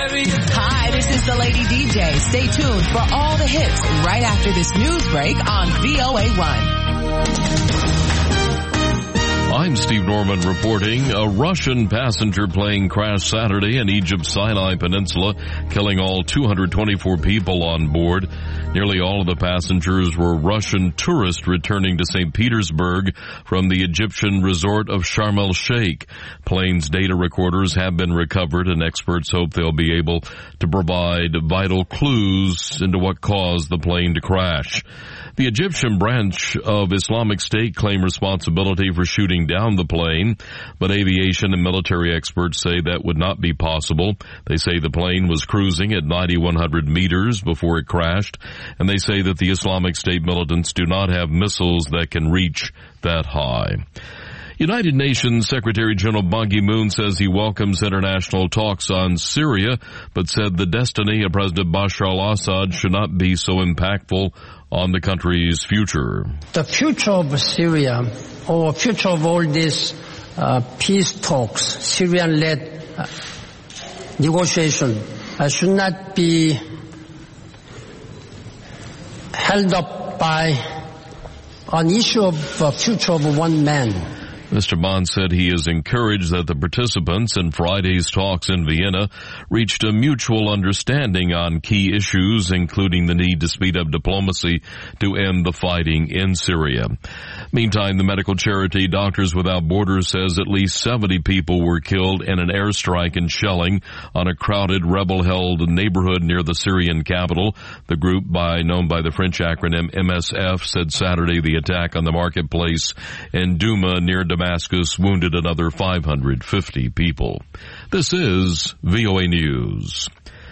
Hi, this is the Lady DJ. Stay tuned for all the hits right after this news break on VOA1. I'm Steve Norman reporting. A Russian passenger plane crashed Saturday in Egypt's Sinai Peninsula, killing all 224 people on board. Nearly all of the passengers were Russian tourists returning to St. Petersburg from the Egyptian resort of Sharm el-Sheikh. Plane's data recorders have been recovered, and experts hope they'll be able to provide vital clues into what caused the plane to crash. The Egyptian branch of Islamic State claimed responsibility for shooting down the plane, but aviation and military experts say that would not be possible. They say the plane was cruising at 9,100 meters before it crashed, and they say that the Islamic State militants do not have missiles that can reach that high. United Nations Secretary General Ban Ki-moon says he welcomes international talks on Syria, but said the destiny of President Bashar al-Assad should not be so impactful on the country's future. The future of Syria, or future of all these peace talks, Syrian-led negotiation, should not be held up by an issue of future of one man. Mr. Ban said he is encouraged that the participants in Friday's talks in Vienna reached a mutual understanding on key issues, including the need to speed up diplomacy to end the fighting in Syria. Meantime, the medical charity Doctors Without Borders says at least 70 people were killed in an airstrike and shelling on a crowded rebel-held neighborhood near the Syrian capital. The group, known by the French acronym MSF, said Saturday the attack on the marketplace in Douma near Damascus wounded another 550 people. This is VOA News.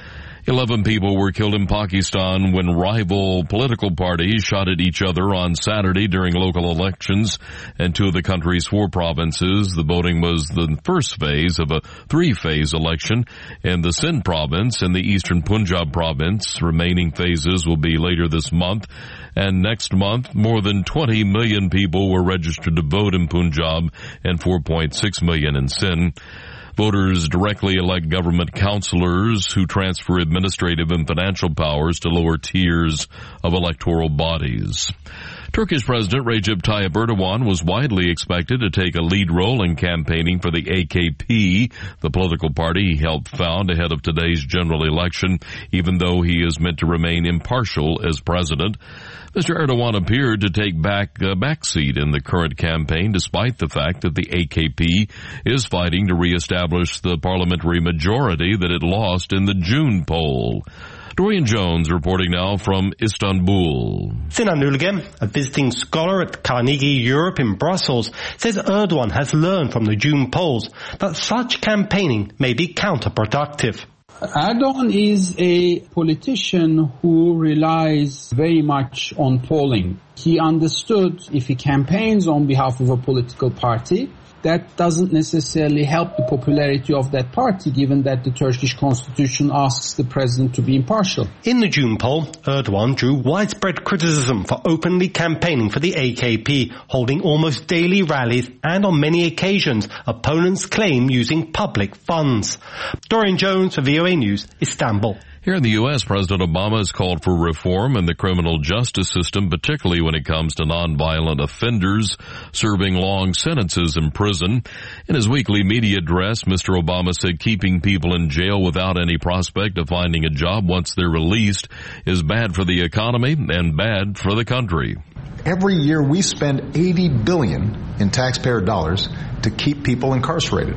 11 people were killed in Pakistan when rival political parties shot at each other on Saturday during local elections in two of the country's 4 provinces. The voting was the first phase of a 3-phase election in the Sindh province and the eastern Punjab province. Remaining phases will be later this month. And next month, more than 20 million people were registered to vote in Punjab and 4.6 million in Sindh. Voters directly elect government councillors who transfer administrative and financial powers to lower tiers of electoral bodies. Turkish President Recep Tayyip Erdogan was widely expected to take a lead role in campaigning for the AKP, the political party he helped found ahead of today's general election, even though he is meant to remain impartial as president. Mr. Erdogan appeared to take a backseat in the current campaign, despite the fact that the AKP is fighting to reestablish the parliamentary majority that it lost in the June poll. Dorian Jones reporting now from Istanbul. Sinan Ülgen, a visiting scholar at Carnegie Europe in Brussels, says Erdogan has learned from the June polls that such campaigning may be counterproductive. Erdogan is a politician who relies very much on polling. He understood if he campaigns on behalf of a political party, that doesn't necessarily help the popularity of that party, given that the Turkish constitution asks the president to be impartial. In the June poll, Erdogan drew widespread criticism for openly campaigning for the AKP, holding almost daily rallies and on many occasions, opponents claim using public funds. Dorian Jones for VOA News, Istanbul. Here in the U.S., President Obama has called for reform in the criminal justice system, particularly when it comes to nonviolent offenders serving long sentences in prison. In his weekly media address, Mr. Obama said keeping people in jail without any prospect of finding a job once they're released is bad for the economy and bad for the country. Every year we spend $80 billion in taxpayer dollars to keep people incarcerated.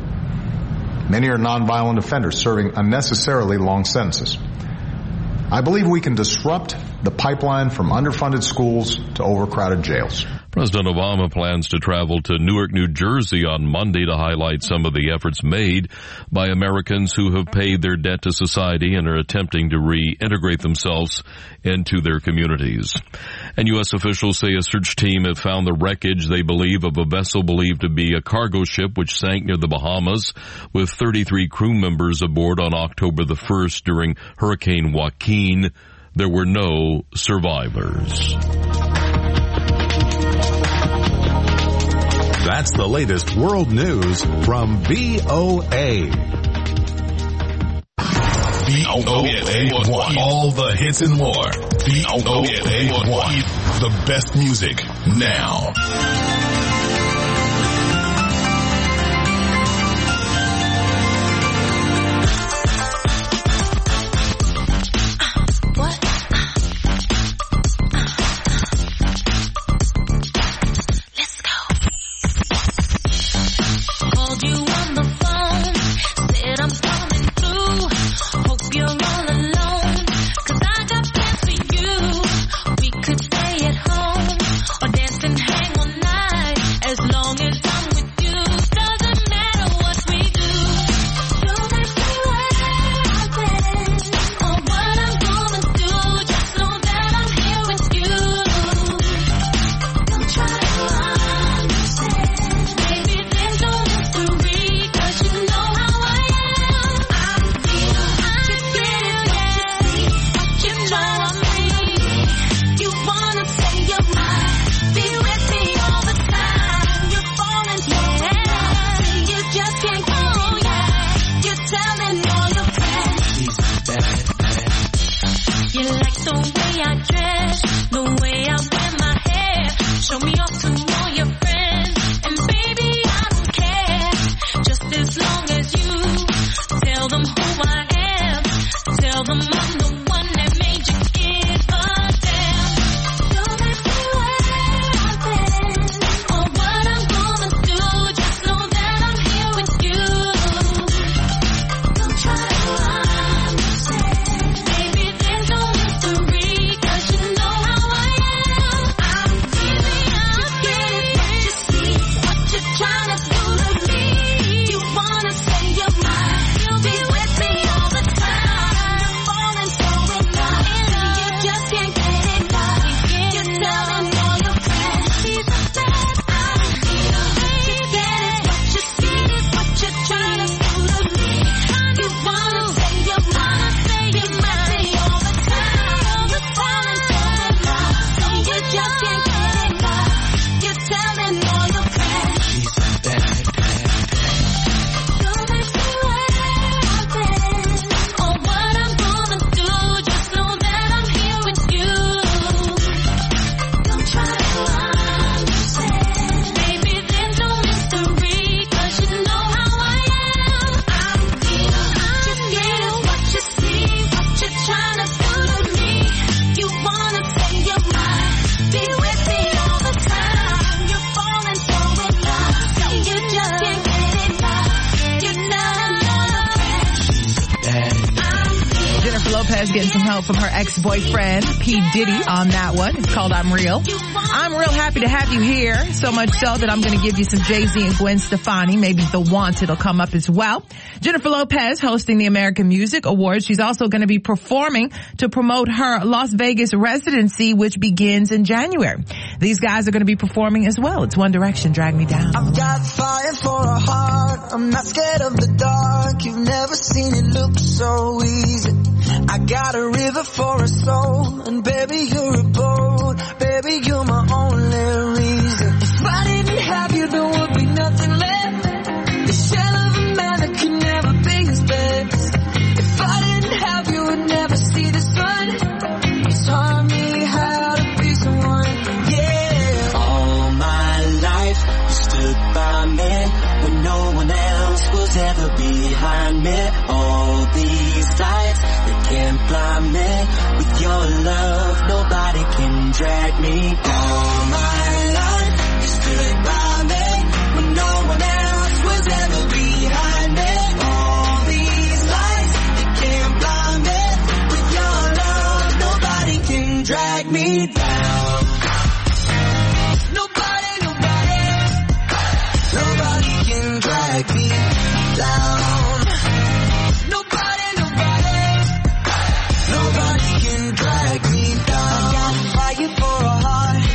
Many are nonviolent offenders serving unnecessarily long sentences. I believe we can disrupt the pipeline from underfunded schools to overcrowded jails. President Obama plans to travel to Newark, New Jersey on Monday to highlight some of the efforts made by Americans who have paid their debt to society and are attempting to reintegrate themselves into their communities. And U.S. officials say a search team have found the wreckage, they believe, of a vessel believed to be a cargo ship which sank near the Bahamas with 33 crew members aboard on October the 1st during Hurricane Joaquin. There were no survivors. That's the latest world news from VOA. VOA1. All the hits and more. VOA1. The best music now. Getting some help from her ex-boyfriend, P. Diddy, on that one. It's called I'm Real. I'm real happy to have you here, so much so that I'm going to give you some Jay-Z and Gwen Stefani. Maybe The Wanted will come up as well. Jennifer Lopez hosting the American Music Awards. She's also going to be performing to promote her Las Vegas residency, which begins in January. These guys are going to be performing as well. It's One Direction, Drag Me Down. I've got fire for a heart. I'm not scared of the dark. You've never seen it look so easy. I got a river for a soul, and baby, you're a boat. Baby, you're my only reason. If I didn't have you, there would be nothing left. The shell of a man that could never be his best. If I didn't have you, I'd never see the sun. You taught me how to be someone, yeah. All my life, you stood by me when no one else was ever behind me. All these lights, can't blind me. With your love, nobody can drag me. All my life, you stood by me when no one else was ever behind me. All these lights, they can't blind me. With your love, nobody can drag me down. Nobody can drag me down. Nobody can drag me down. I got fire for a heart.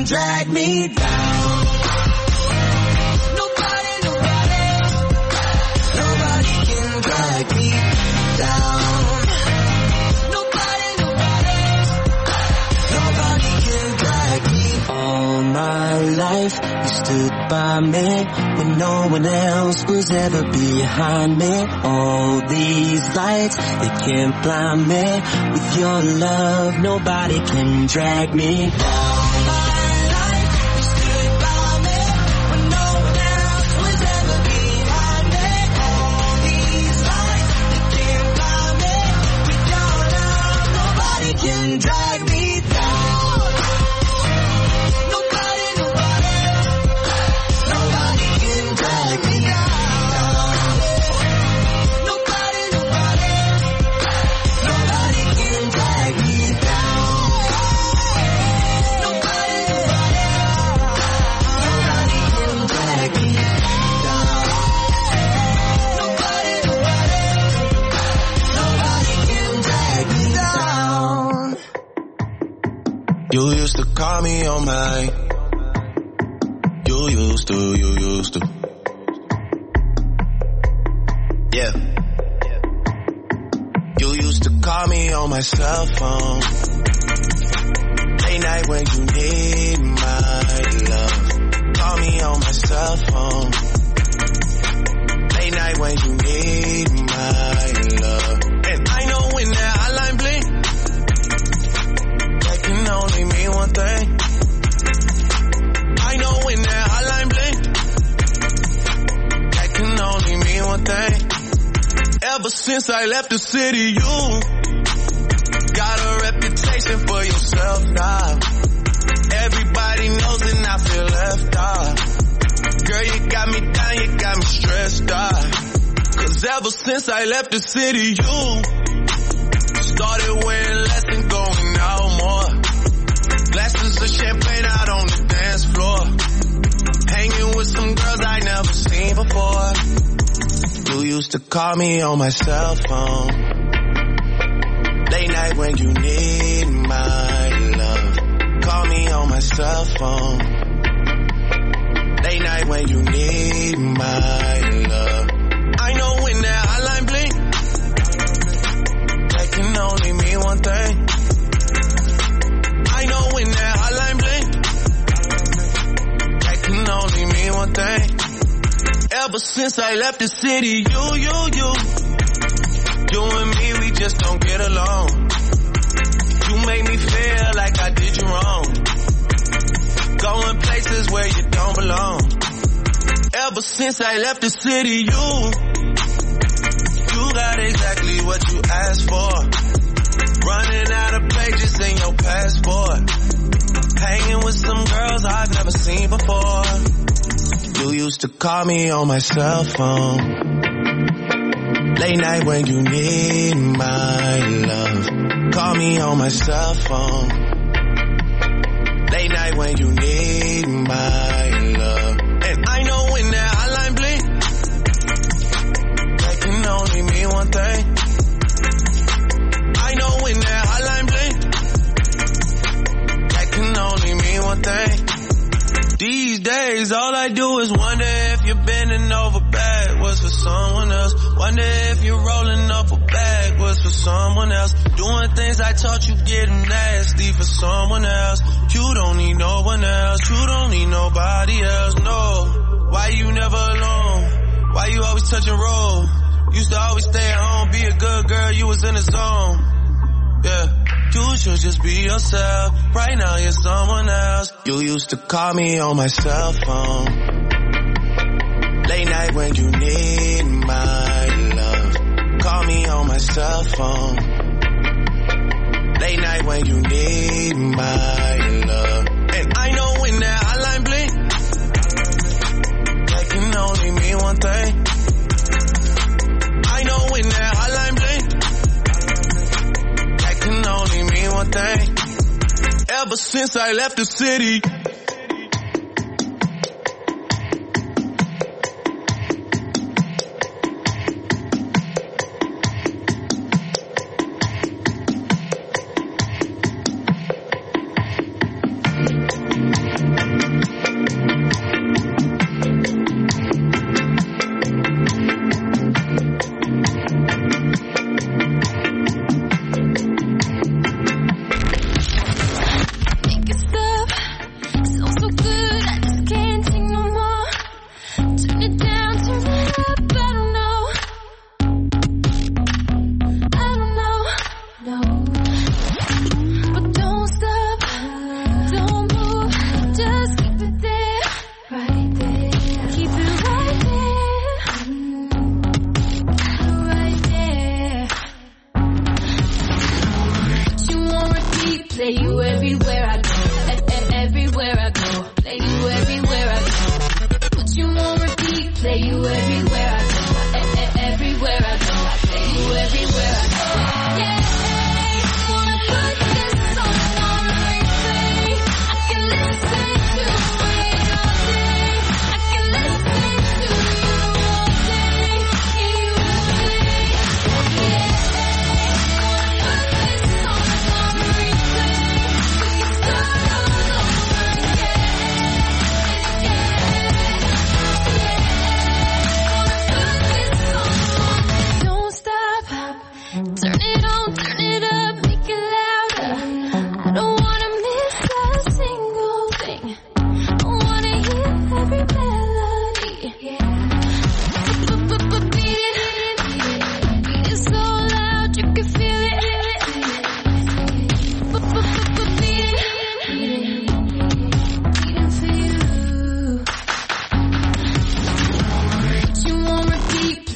can drag me down. Nobody can drag me down. Nobody can drag me. All my life you stood by me when no one else was ever behind me. All these lights, they can't blind me. With your love, nobody can drag me down. Can drag me down. Nobody can drag me down. Nobody can drag me down. Nobody can drag me down. Nobody can drag me down. You used to call me on my. You used to. Yeah. You used to call me on my cell phone. Late night when you need my love. Call me on my cell phone. Late night when you need my love. And I know when that hotline blink, that can only mean one thing. I know when that hotline blink, that can only mean one thing. Ever since I left the city, you got a reputation for yourself now. Everybody knows and I feel left out. Girl, you got me down, you got me stressed out. Cause ever since I left the city, you started wearing less and going out more. Glasses of champagne out on the dance floor. Hanging with some girls I never seen before. You used to call me on my cell phone. Late night when you need my love. Call me on my cell phone. Late night when you need my love. I know when that hotline blink, that can only mean one thing. I know when that hotline blink, that can only mean one thing. Ever since I left the city, you and me, we just don't get along. You make me feel like I did you wrong. Going places where you don't belong. Ever since I left the city, you got exactly what you asked for. Running out of pages in your passport. Hanging with some girls I've never seen before. You used to call me on my cell phone. Late night when you need my love. Call me on my cell phone. Late night when you need my love. And I know when that hotline blink, that can only mean one thing. I know when that hotline blink, that can only mean one thing. These days, all I do is wonder if you're bending over backwards for someone else. Wonder if you're rolling up a backwards for someone else. Doing things I taught you getting nasty for someone else. You don't need no one else. You don't need nobody else, no. Why you never alone? Why you always touch and roll? Used to always stay at home, be a good girl, you was in the zone. Yeah. You should just be yourself. Right now you're someone else. You used to call me on my cell phone. Late night when you need my love. Call me on my cell phone. Late night when you need my love. And I know when that hotline blink, that can only mean one thing. I know when that hotline blink, can only mean one thing. Ever since I left the city,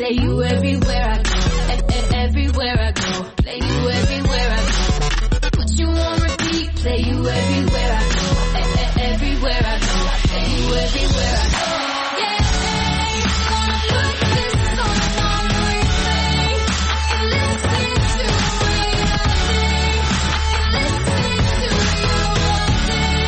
Say you everywhere I go. Everywhere I go. Play you everywhere I go. Put you on repeat. Play you everywhere I go. Everywhere I go. Play you everywhere I go. Yeah, gonna put this song on replay. I can listen to it all day. I can listen to you all day.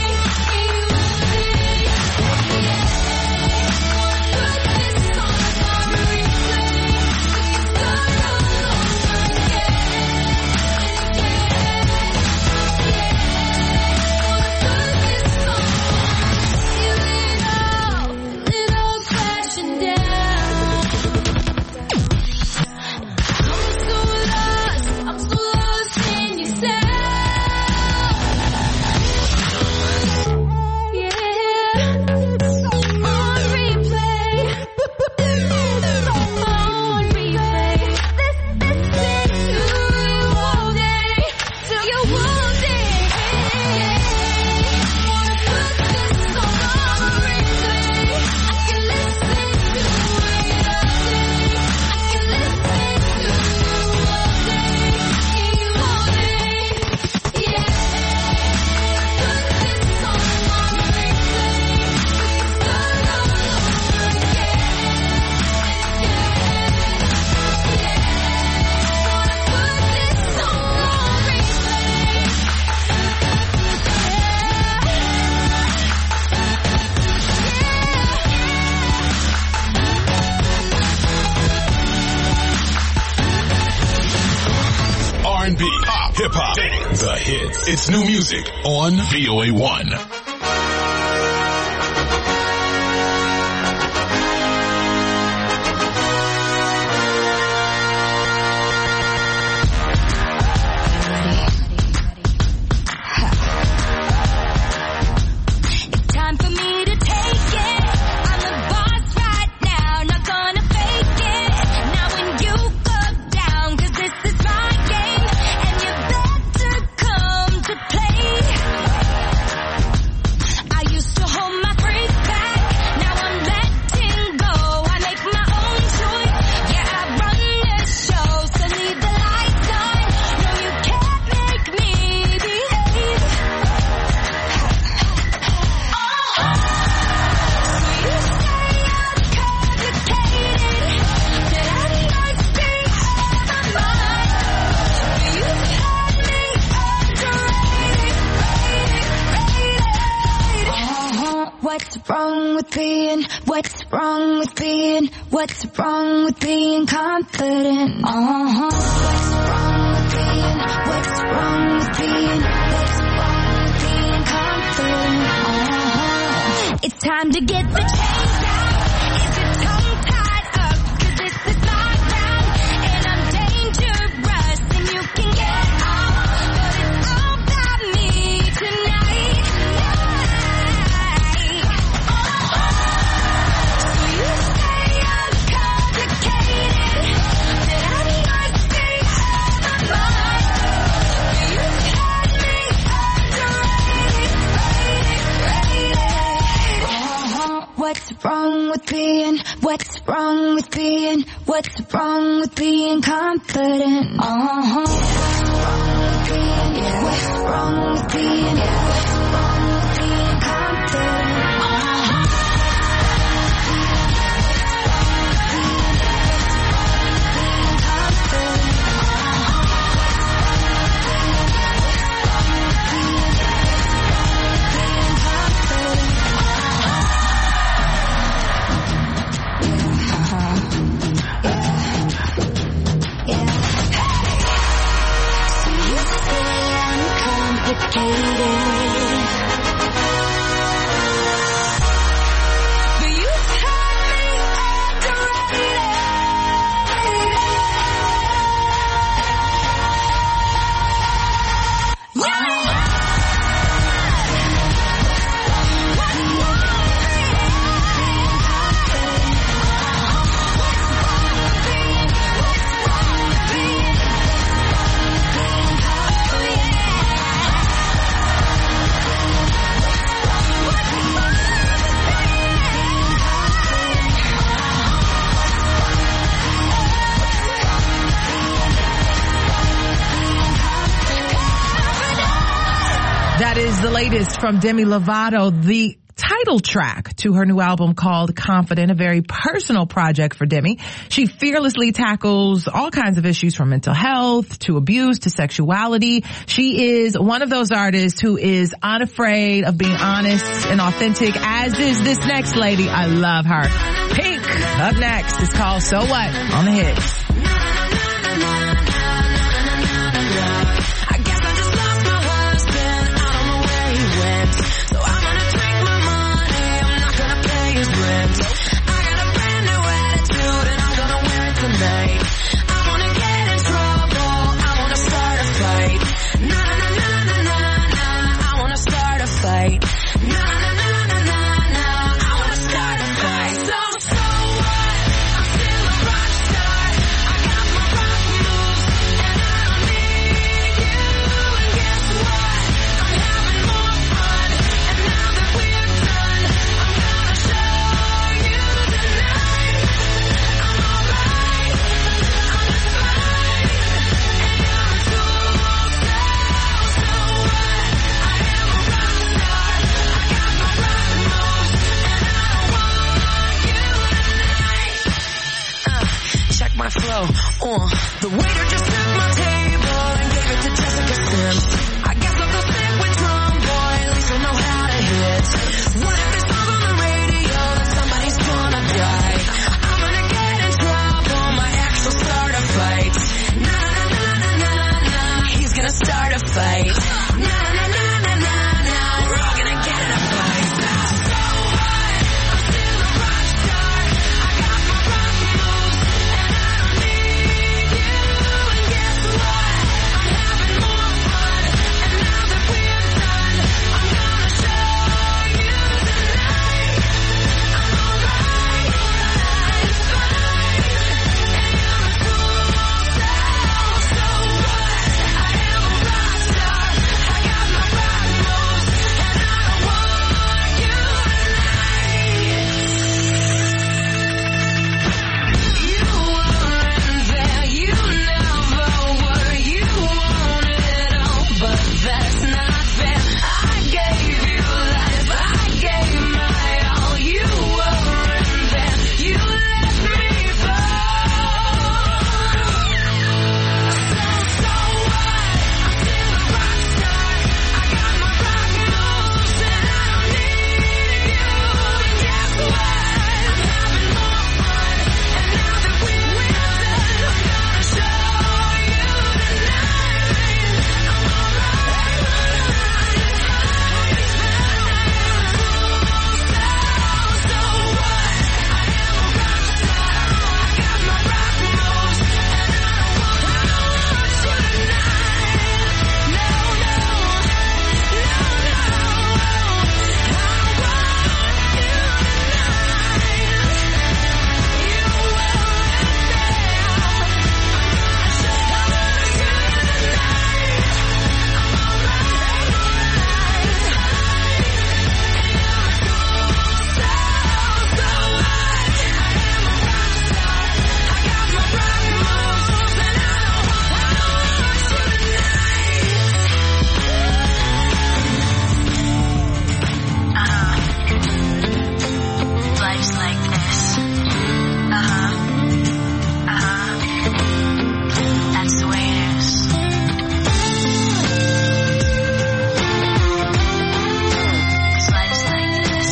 R&B, pop, hip-hop, dance, the hits. It's new music on VOA1. What's wrong with being confident? What's wrong with being confident? It's time to get the change out. Is your tongue tied up? 'Cause this is my ground, and I'm dangerous, and you can get off. But it's all about me tonight. So you say I'm complicated, that I must be out of my mind. You had me underrated, rated. What's wrong with being confident? What's wrong with being confident? So you say I'm complicated. latest from Demi Lovato, the title track to her new album called Confident, a very personal project for Demi. She fearlessly tackles all kinds of issues from mental health to abuse to sexuality. She is one of those artists who is unafraid of being honest and authentic, as is this next lady. I love her. Pink, up next. It's called So What on the Hits. The waiter just took my table and gave it to Jessica Sims. I guess I'll go sit with Drum Boy, at least I know how to hit. What if this song on the radio, then somebody's gonna die? I'm gonna get in trouble, my ex will start a fight. Na na na na na na, he's gonna start a fight. Na na na na na na, we're all gonna get in a fight. So what? I'm still a rock star. I got my rock moves, and I don't need you. And guess what? I'm having more fun. And now that we're done, I'm gonna show you tonight. I'm alright, it's fine. And you're a cool self. So what? I am a rock star. I got my rock moves, and I don't want you tonight. You weren't there, you never were. You wanted all, but that's not fair. I gave you life, I gave my all. You weren't there, you let me fall. So what? I'm still a rock star. I got my rock moves, and I don't need you. And guess what? I'm having more fun. And now that we're done, I'm gonna show you tonight. I'm alright, it's fine. So what? I am a rock star. I got my rock moves, and I don't want you tonight. No, no, no, no. Life's like this. That's the way it is. Cause life's like this.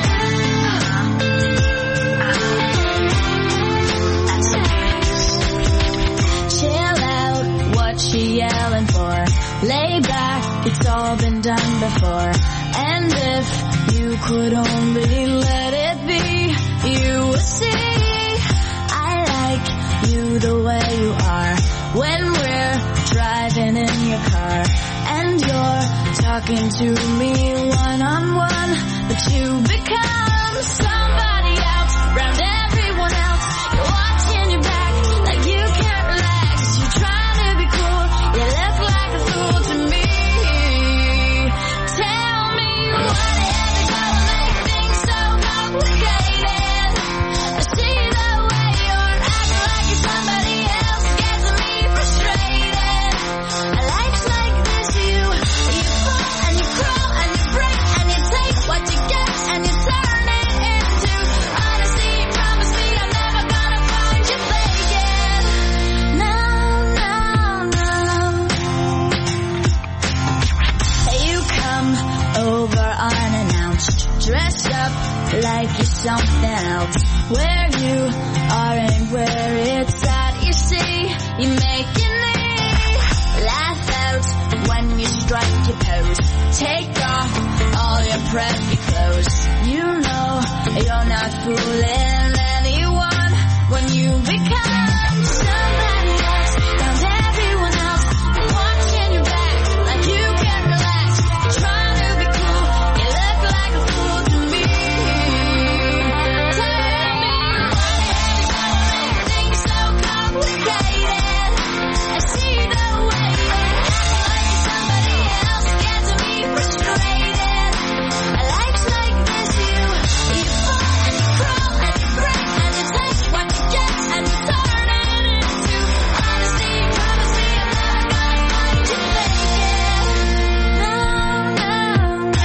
That's the way it is. Chill out, what you yelling for? Lay back, it's all been done before. And if you could only let it be, you would see I like you the way you are. When we're driving in your car and you're talking to me one-on-one, but you become somebody else around everyone else. You're watching your back like you can't relax. You're trying to be cool, you look like a fool to me. Tell me what is it gonna make things so complicated? I see the way you're acting like you're somebody else, gets me frustrated. Life's like this, you fall and you crawl and dress up like you're something else. Where you are and where it's at, you see, you're making me laugh out when you strike your pose. Take off all your preppy clothes. You know you're not fooling anyone when you become somebody else. Found everyone else watching your back like you can relax. Trying to be cool, you look like a fool to me. Tell me why make things so complicated. I see the way you act like somebody else gets me frustrated. My life's like this, you fall and you crawl and you break and you take what you get and you turn it into honesty. Promise me I'm never gonna find you faking. No, no, no,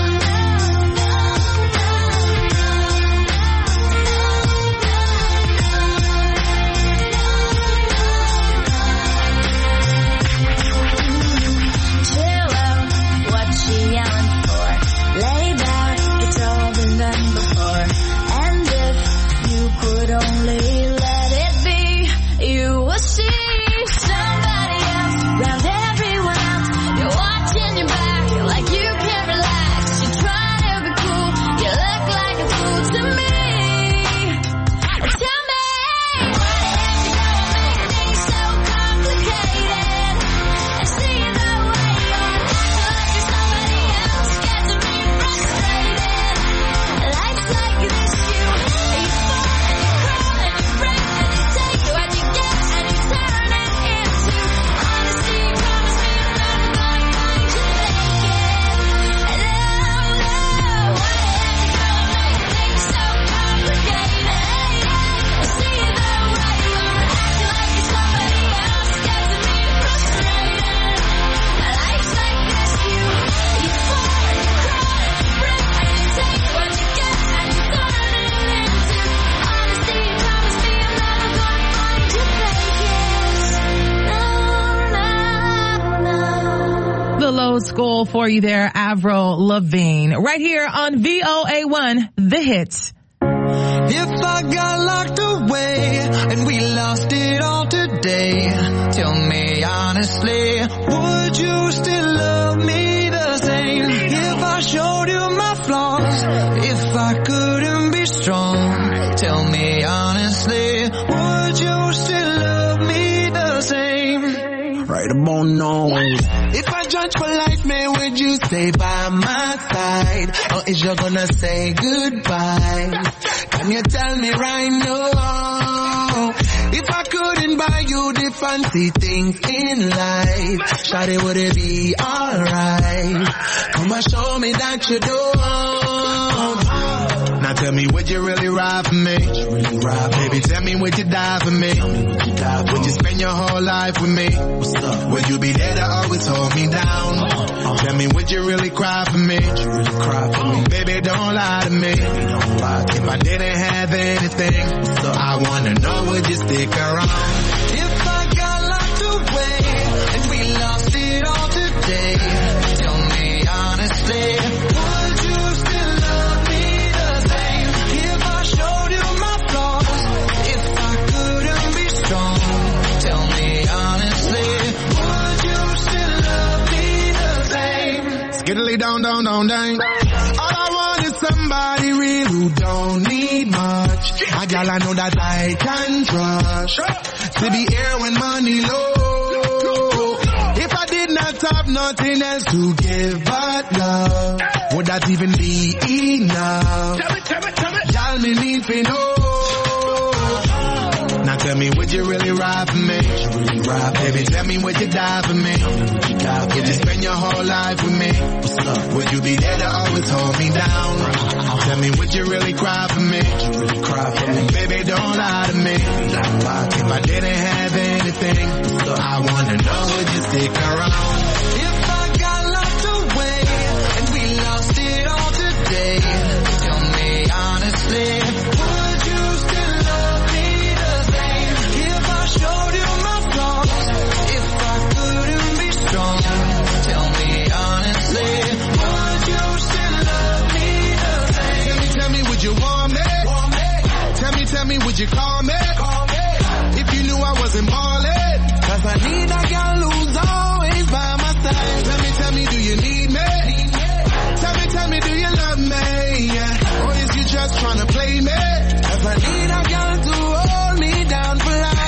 chill out, what you yelling for? Lay back, it's all been done before. And if you could only let it be, you will see somebody else round everyone else. You're watching your back like you can't relax. You're trying to be cool, you look like a fool to me. Tell me, why did you go and make things so complicated? I see the way you act like you're somebody else gets me frustrated. Life's like this, you fall and you crawl and you break and you take what you get and you turn it into honesty. Promise me I'm never gonna find you faking. No, no, why did you go and make things so complicated? I see the way you act like you're somebody else gets me frustrated. Life's like this, you fall and you crawl and you break and you take what you get and you turn it into honesty. Promise me I'm never gonna find you faking. No, no, no. The low school for you there, Avril Lavigne. Right here on VOA1, The Hits. If I got locked away and we lost it all today, tell me honestly, would you still love me the same? If I showed you my flaws, if I couldn't be strong, tell me honestly, would you still love me the same? Right about now. If I judge for life, man, would you stay by my side? Or is you gonna say goodbye? Can you tell me right now? If I couldn't buy you the fancy things in life, shawty, would it be alright? Come and show me that you don't. Now tell me, would you really ride for me? Baby, tell me, would you die for me? Would you spend your whole life with me? Would you be there to always hold me down? Tell me, would you really cry for me? Baby, don't lie to me. If I didn't have anything, I wanna know, would you stick around? If I got locked away and we lost it all today, tell me honestly, would you still love me the same? If I showed you my flaws, if I couldn't be strong, tell me honestly, would you still love me the same? Skiddly down, down, down, down. All I want is somebody real who don't need much. A gal I know that I can trust. To be here when money low. If I did not have nothing else to give but love, would that even be enough? Tell me. Y'all me need to know. Now tell me, would you really ride for me? Baby, tell me, would you die for me? Would you spend your whole life with me? Would you be there to always hold me down? Tell me, would you really cry for me? Baby, don't lie to me. If I didn't have anything, I wanna know, would you stick around? If I got locked away and we lost it all today, tell me honestly, would you still love me the same? If I showed you my flaws, if I couldn't be strong, tell me honestly, would you still love me the same? would you want me? Tell me, would you call me? If you knew I wasn't ballin'. Cause I need a girl who's always by my side. Tell me, do you need me? Tell me, do you love me? Or is you just tryna play me? Cause I need a girl to hold me down for life.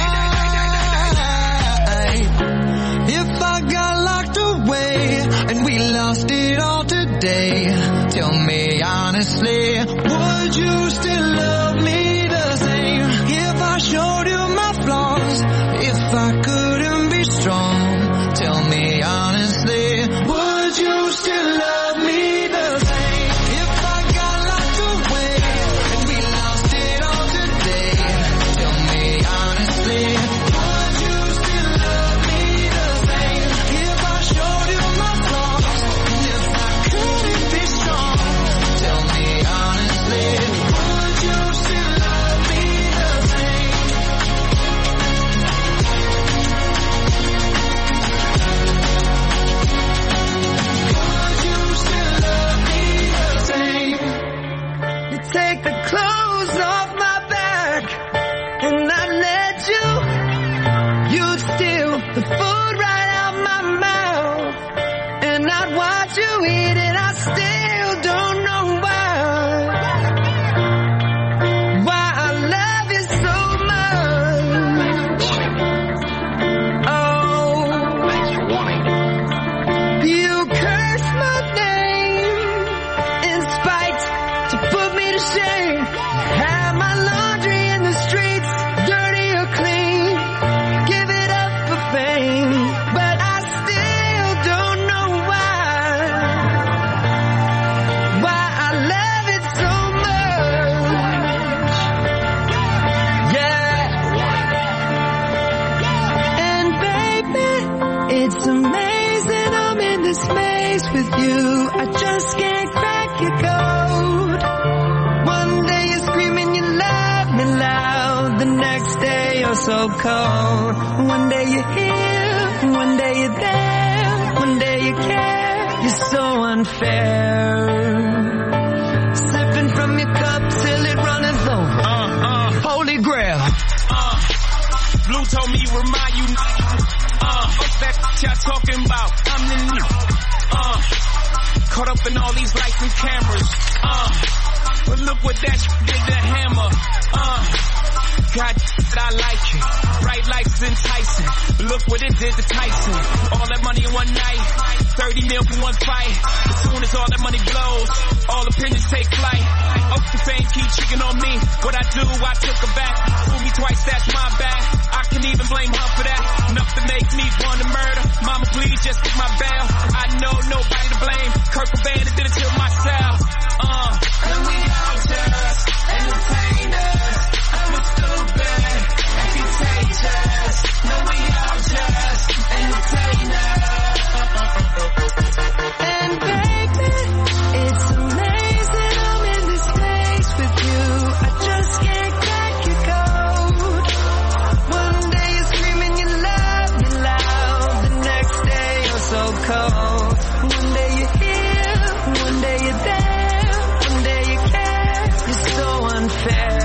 If I got locked away and we lost it all today, tell me honestly, would you still love me the same? If I showed you my flaws, if I couldn't be strong, tell me honestly, would you still love me the same? If I got locked away and we lost it all today, tell me honestly, would you still love me the same? If I showed you my flaws, if I couldn't be strong, tell me honestly, would you still love me the same? Would you still love me the same? You take the clothes off my back and I let you. You'd steal the food right out my mouth and I'd watch you eat it. I still don't know why I love you so much. Oh, you curse my name in spite to put me to shame. Have my laundry in the streets, dirty or clean. Give it up for fame, but I still don't know why I love it so much. Yeah. And baby, it's amazing I'm in this maze with you. I just can't crack your code. One day you're screaming you love me loud, the next day you're so cold. One day you're here, one day you're there, one day you care. You're so unfair. Sipping from your cup till it runneth over. Holy grail. Blue told me remind you. What's that y'all talking about? I'm the new. Caught up in all these lights and cameras. But look what that did to Hammer. God, I like it. Bright lights enticing. Look what it did to Tyson. All that money in one night. 30 mil for one fight. As soon as all that money blows, all opinions take flight. Oak the fame keep cheating on me. What I do, I took her back. Fool me twice, that's my bad. I can even blame her for that. Enough to make me want to murder. Mama, please just get my bail. I know nobody to blame. Kurt Cobain did it to myself. And we all just entertainers. I'm a stupid and contagious. No, we all just entertainers. And baby, it's amazing I'm in this place with you. I just can't crack your code. One day you're screaming you love me loud, the next day you're so cold. One day you're here, one day you're there, one day you care. You're so unfair.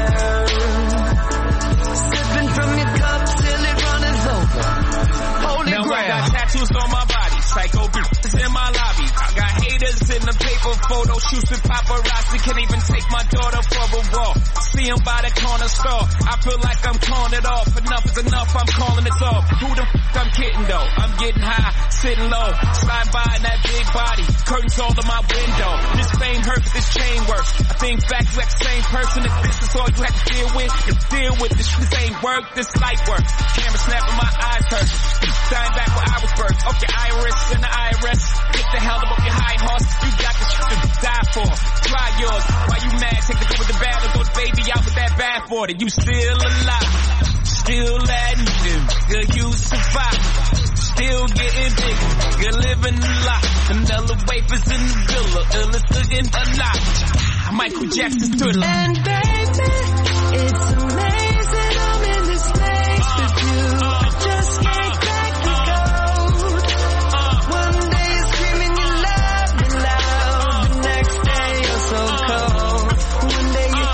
Sipping from your cup till it runneth over. Holy now grail. I got tattoos on my body, psycho bitches in my lobby. I got haters in the paper photo shoots with paparazzi. Can't even take my daughter for a walk. See 'em by the corner store. I feel like I'm calling it off. Enough is enough, I'm calling it off. Who the f*** I'm kidding though? I'm getting high, sitting low, slide by in that big body. Curtains all in my window. This fame hurts, this chain works. I think back you at the same person. If this is all you had to deal with, you deal with this. This ain't work, this light work. Camera snapping, my eyes hurt. Dying back where I was birthed. Off your iris and the IRS. Get the hell up off your high horse. You got the shit to die for. Try yours. Why you mad? Take the good with the bad and throw the baby out with that bad for it. You still alive. Still letting them. Good, you survive. Still getting bigger. Good living a lot. Vanilla wafers in the villa. Illest looking alive. Michael Jackson Thriller. And baby, it's amazing I'm in this place with you. I just can't crack your code. One day you're screaming you love me loud, the next day you're so cold. One day you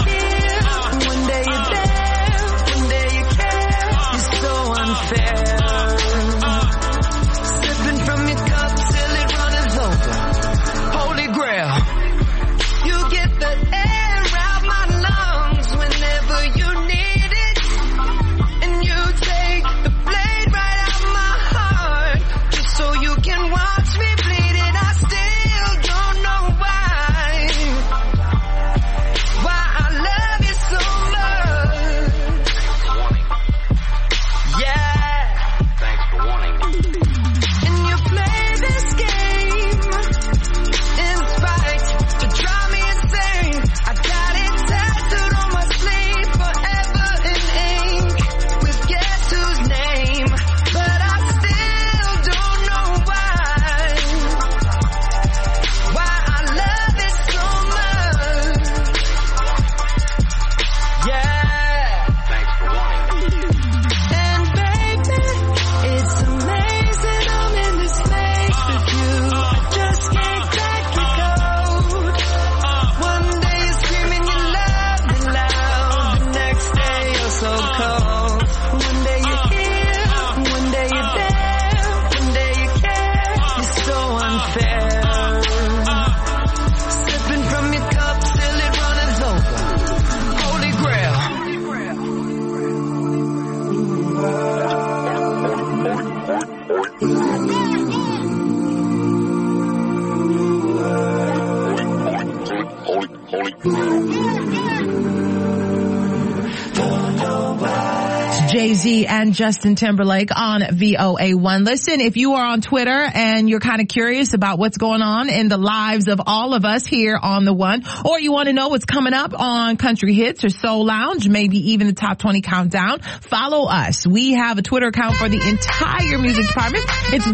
Jay-Z and Justin Timberlake on VOA1. Listen, if you are on Twitter and you're kind of curious about what's going on in the lives of all of us here on The One, or you want to know what's coming up on Country Hits or Soul Lounge, maybe even the Top 20 Countdown, follow us. We have a Twitter account for the entire music department. It's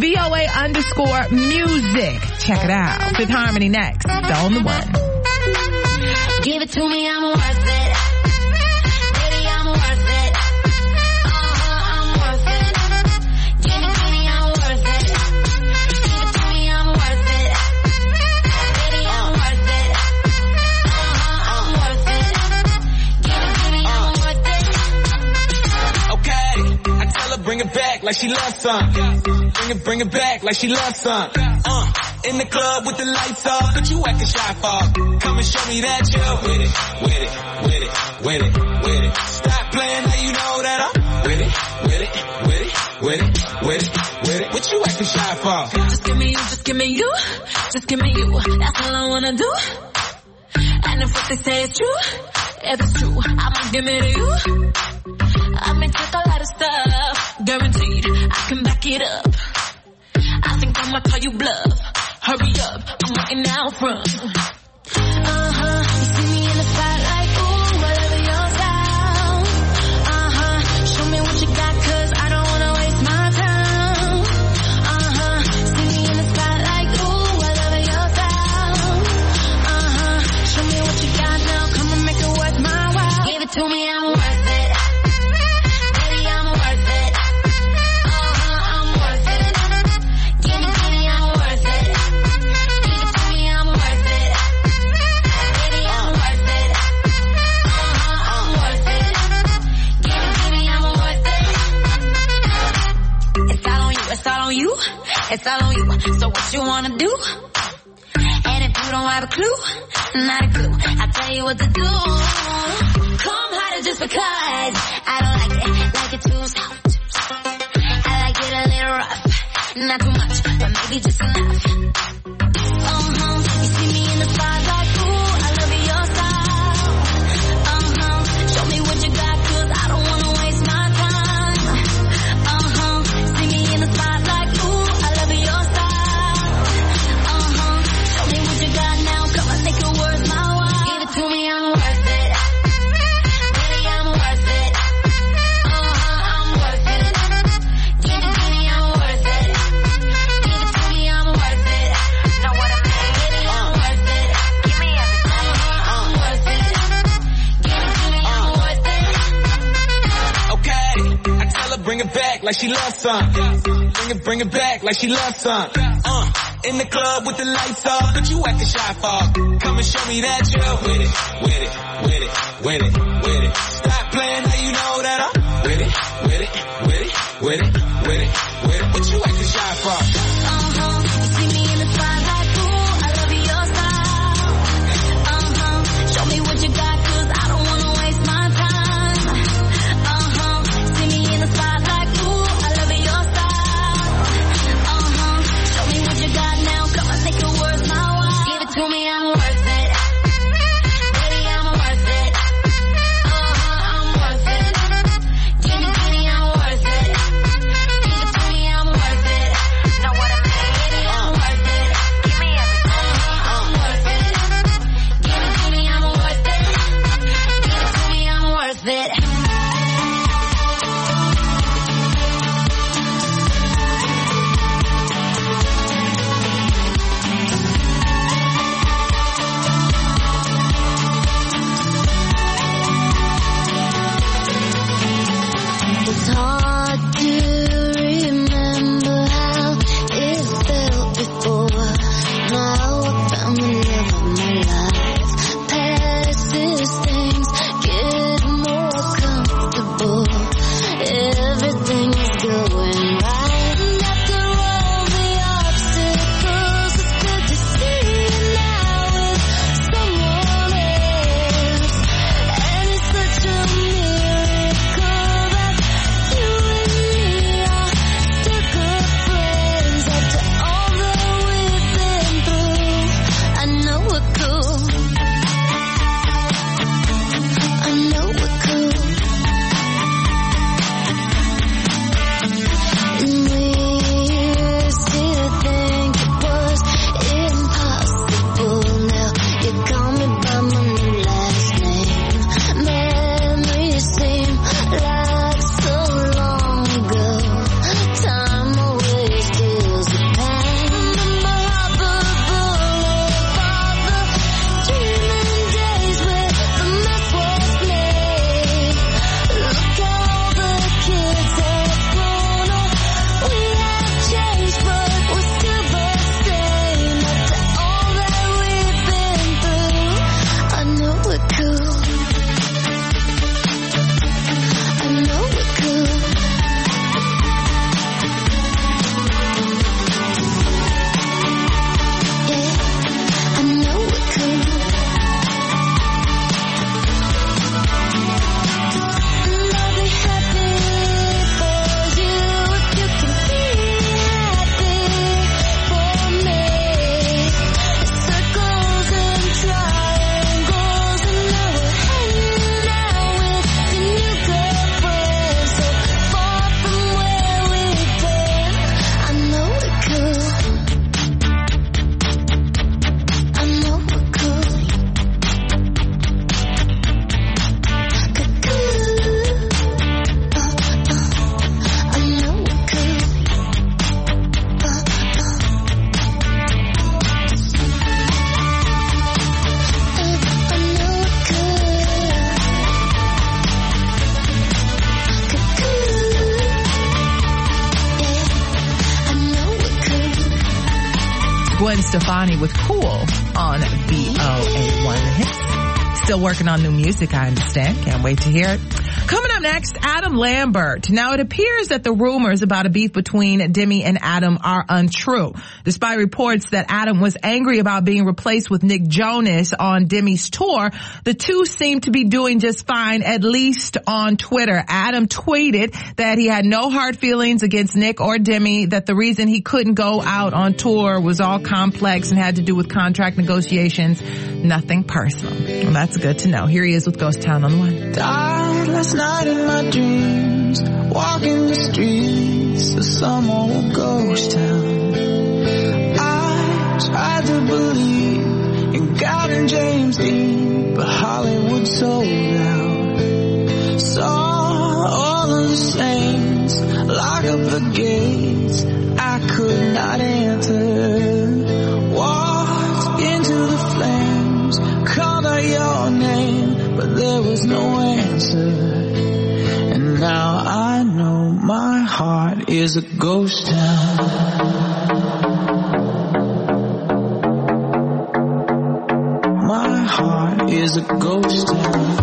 VOA_music. Check it out. Fifth Harmony next on The One. Give it to me, I'm worth it. Baby, I'm worth it. I'm worth it. Give it to me, I'm worth it. Give it to me, I'm worth it. Baby, I'm worth it. I'm worth it. Give it to me, I'm worth it. Okay, I tell her bring it back like she loves some. Bring it back like she loves some. In the club with the lights off, but you acting shy for. Come and show me that you're with it, with it, with it, with it, with it. Stop playing, now you know that I'm with it, with it, with it, with it, with it, with it. What you acting shy for? Just give me you, just give me you, just give me you. That's all I wanna do. And if what they say is true, if it's true, I'ma give it to you. I may take a lot of stuff, guaranteed I can back it up. I think I'ma call you bluff. Hurry up, I'm waiting out front. You see me in the spotlight, ooh, whatever your style. Show me what you got, cause I don't wanna waste my time. See me in the spotlight, ooh, whatever your style. Show me what you got now, come and make it worth my while. Give it to me, I'm worth it. Baby, I'm worth it. I'm worth it. Give it to me, I'm worth it. Give it to me, I'm worth it. Baby, I'm worth it. I'm worth it. Give it to me, I'm worth it. It's all on you, it's all on you, it's all on you. So what you wanna do? And if you don't have a clue, not a clue, I'll tell you what to do. Come harder just because I don't like it too soft. I like it a little rough, not too much, but maybe just enough. You see me in the spotlight, ooh, I love your style. Show me what you got, cause I don't wanna waste my time. See me in the spotlight, ooh, I love your style. Show me what you got now, come and make it worth my while. Give it to me, I'm worth it. Baby, I'm worth it. I'm worth it. Give it to me, I'm worth it. Give it to me, I'm worth it. Know what I mean? Baby, I'm worth it. Give me everything. I'm worth it. Give it to me, I'm worth it. Okay, I tell her bring it back like she loves some. Bring it back like she loves some. In the club with the lights off, but you acting shy for. Come and show me that you're with it, with it, with it, with it, with it. Stop playing, now you know that I'm with it, with it, with it, with it, with it, with it. What you acting shy for? You see me in the spotlight, ooh, I love your style. Show me what you got, cause I don't wanna waste my time. See me in the spotlight, ooh, I love your style. Show me what you got now, come and make it worth my while. Give it to me, I'm worth it. Baby, I'm worth it. I'm Gwen Stefani with Cool on VOA1 Hits. Still working on new music, I understand. Can't wait to hear it. Coming up next, Adam Lambert. Now, it appears that the rumors about a beef between Demi and Adam are untrue. Despite reports that Adam was angry about being replaced with Nick Jonas on Demi's tour, the two seem to be doing just fine, at least on Twitter. Adam tweeted that he had no hard feelings against Nick or Demi, that the reason he couldn't go out on tour was all complex and had to do with contract negotiations. Nothing personal. Well, that's good to know. Here he is with Ghost Town on the One. Died last night in my dreams, walking the streets of some old ghost town. I tried to believe in God and James Dean, but Hollywood sold out. Saw all of the saints lock up the gates I could not enter. Walked into the flames, called out your name, but there was no answer. And now I know my heart is a ghost town. My heart is a ghost town.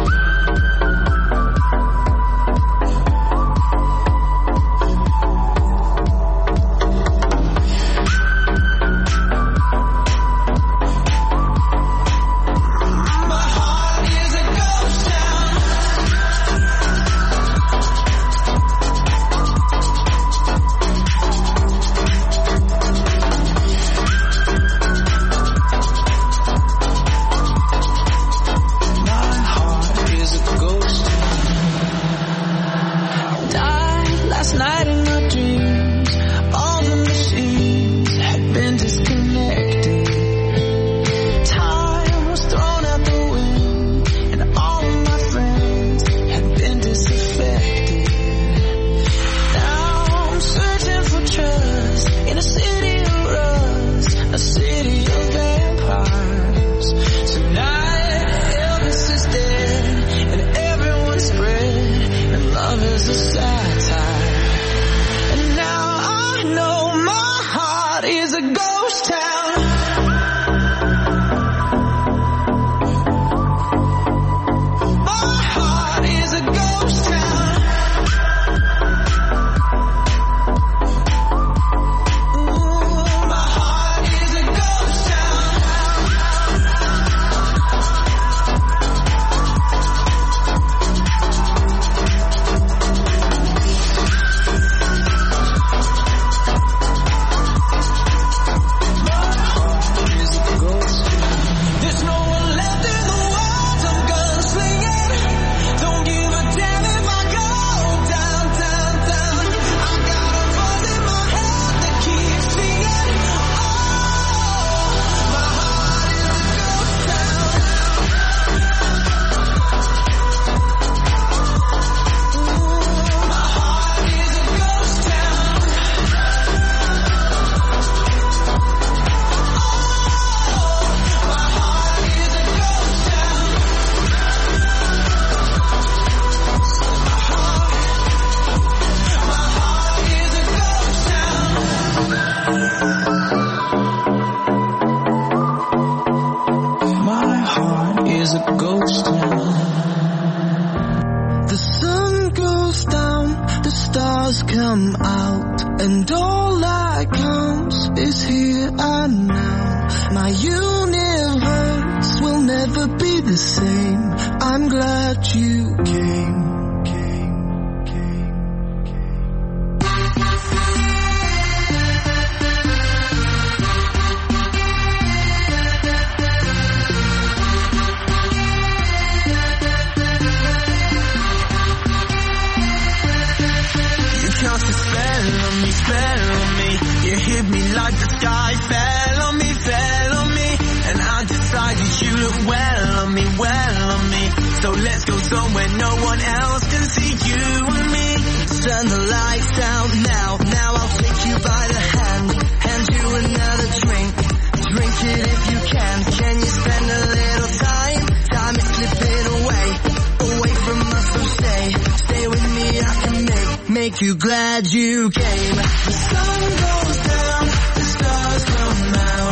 Make you glad you came. The sun goes down, the stars come out.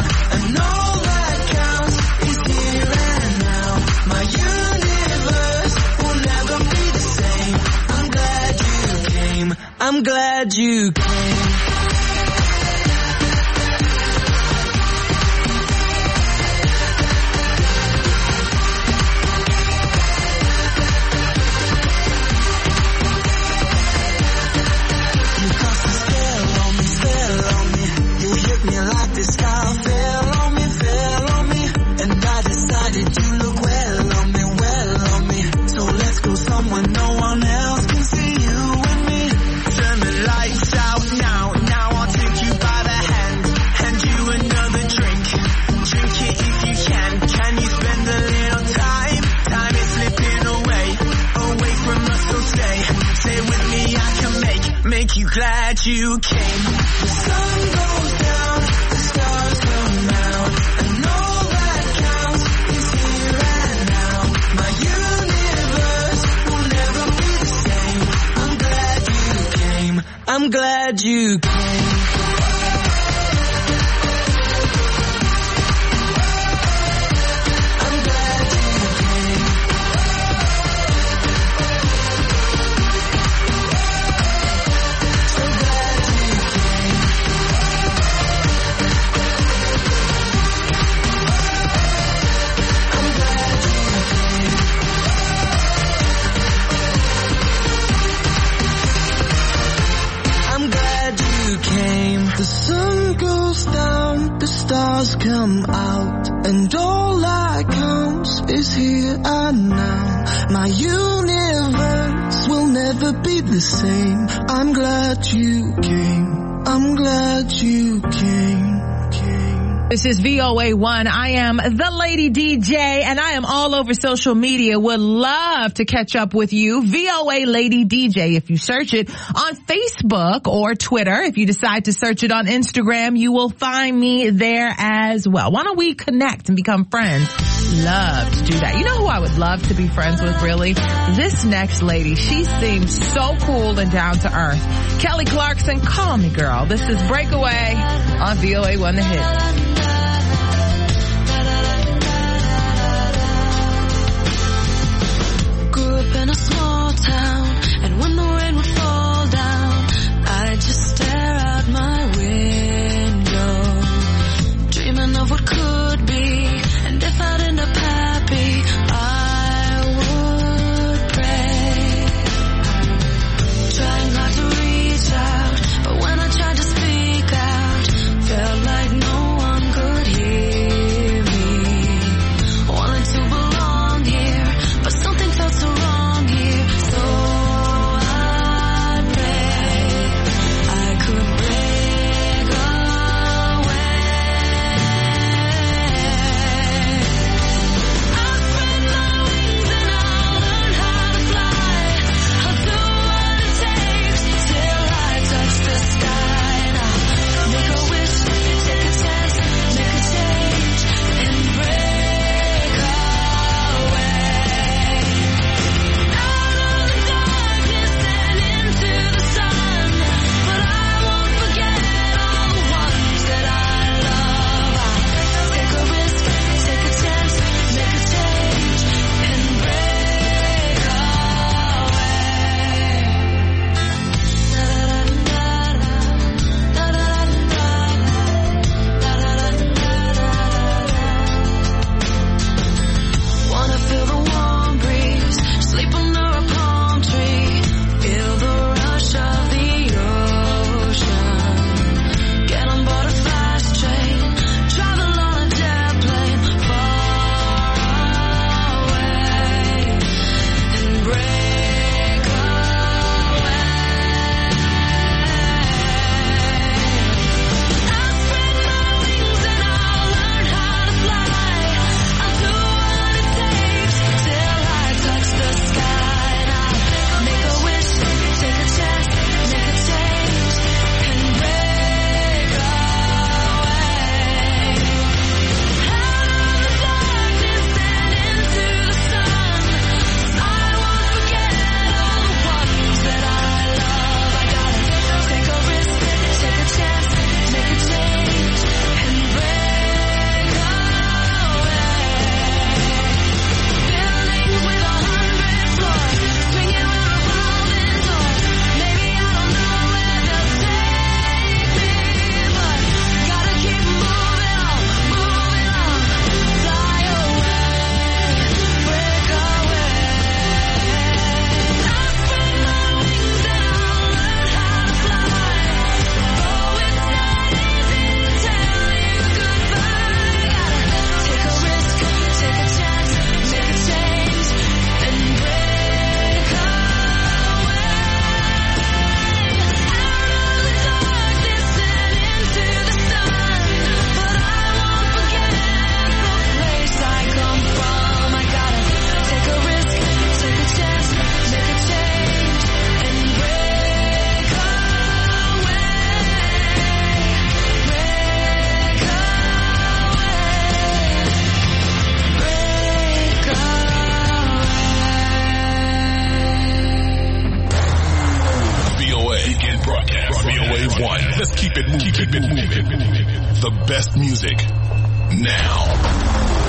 glad you came. You glad you came. The sun goes down, the stars come out, and all that counts is here and now. My universe will never be the same. I'm glad you came. I'm glad you came. The sun goes down, the stars come out, and all that counts is here and now. My universe will never be the same. I'm glad you came. I'm glad you came. This is VOA1. I am the Lady DJ, and I am all over social media. Would love to catch up with you. VOA Lady DJ. If you search it on Facebook or Twitter, if you decide to search it on Instagram, you will find me there as well. Why don't we connect and become friends? Love to do that. You know who I would love to be friends with, really? This next lady. She seems so cool and down to earth. Kelly Clarkson, Call Me Girl. This is Breakaway on VOA1 The Hit. In a small town, and when the rain would fall down, I'd just stare out my window, dreaming of what could be. And if I'd end up happy, I would pray, trying hard to reach out, but when I tried to speak out, felt like no one Keep it moving. The best music now.